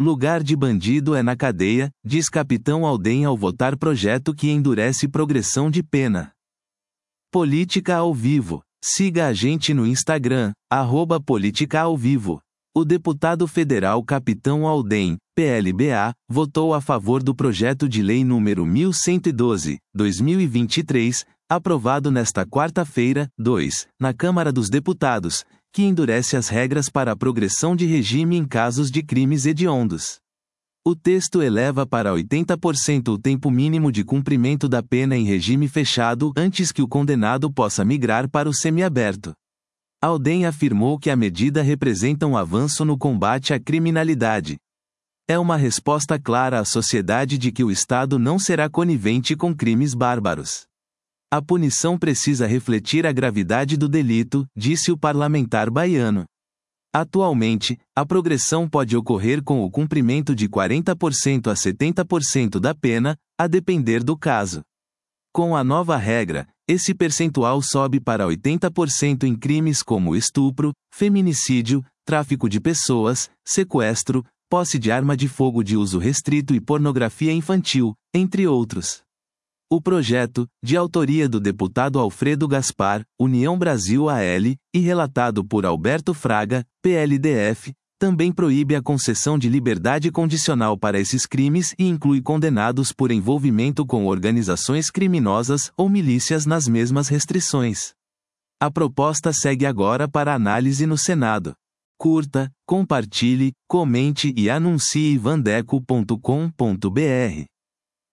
Lugar de bandido é na cadeia, diz Capitão Alden ao votar projeto que endurece progressão de pena. Política ao vivo. Siga a gente no Instagram, @política-ao-vivo. O deputado federal Capitão Alden, PLBA, votou a favor do projeto de lei número 1112, 2023, aprovado nesta quarta-feira, 2, na Câmara dos Deputados, que endurece as regras para a progressão de regime em casos de crimes hediondos. O texto eleva para 80% o tempo mínimo de cumprimento da pena em regime fechado antes que o condenado possa migrar para o semiaberto. Alden afirmou que a medida representa um avanço no combate à criminalidade. É uma resposta clara à sociedade de que o Estado não será conivente com crimes bárbaros. A punição precisa refletir a gravidade do delito, disse o parlamentar baiano. Atualmente, a progressão pode ocorrer com o cumprimento de 40% a 70% da pena, a depender do caso. Com a nova regra, esse percentual sobe para 80% em crimes como estupro, feminicídio, tráfico de pessoas, sequestro, posse de arma de fogo de uso restrito e pornografia infantil, entre outros. O projeto, de autoria do deputado Alfredo Gaspar, União Brasil AL, e relatado por Alberto Fraga, PLDF, também proíbe a concessão de liberdade condicional para esses crimes e inclui condenados por envolvimento com organizações criminosas ou milícias nas mesmas restrições. A proposta segue agora para análise no Senado. Curta, compartilhe, comente e anuncie vandeco.com.br.